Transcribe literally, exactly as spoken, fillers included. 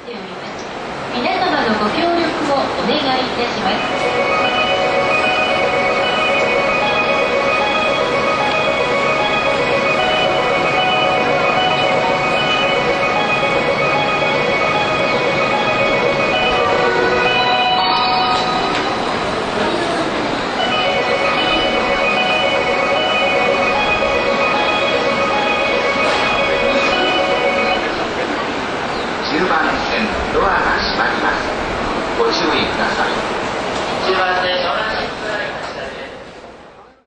ております。皆様のご協力をお願いいたします。 じゅうばん線ドアが閉まります。ご注意ください。じゅうばん線乗ら